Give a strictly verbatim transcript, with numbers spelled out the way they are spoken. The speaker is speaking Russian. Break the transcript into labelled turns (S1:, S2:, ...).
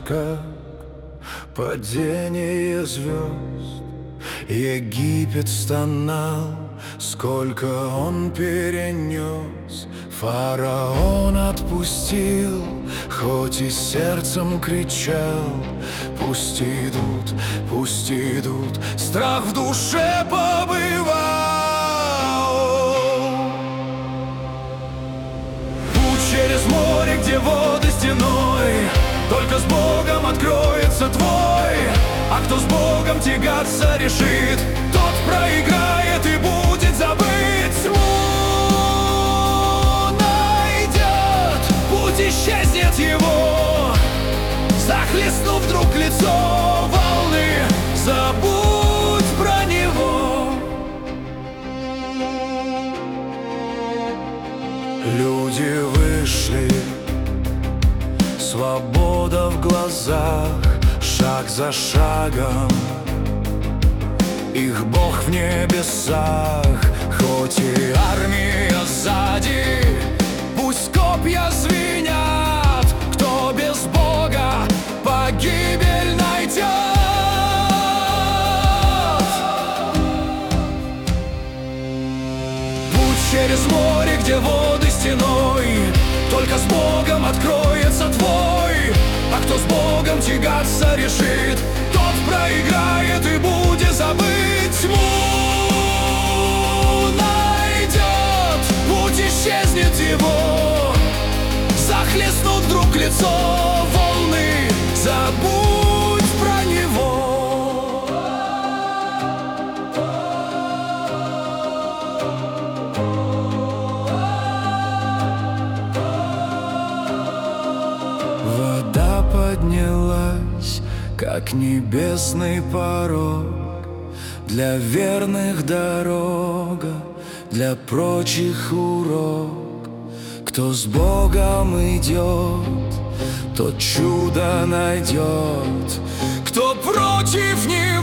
S1: как падение звезд. Египет стонал, сколько он перенес. Фараон отпустил, хоть и сердцем кричал: пусть идут, пусть идут. Страх в душе побывал. Путь через море, где воды стеной, только с Богом откроется твой. А кто с Богом тягаться решит, тот проиграет и будет забыт. Тьму найдет, путь исчезнет его, захлестнув вдруг лицо волны. Забудь про него. Люди вышли, свобода в глазах, шаг за шагом, их Бог в небесах. Хоть и армия сзади, пусть копья звенят, кто без Бога погибель найдет. Путь через море, где воды стеной, только с Богом откроется твой. А кто с Богом тягаться решит, тот проиграет и будет забыт. Тьму найдет, путь исчезнет его, захлестнут вдруг лицо волны. Забудь про него. Вода поднялась, как небесный порог, для верных дорога, для прочих урок. Кто с Богом идет, тот чудо найдет, кто против него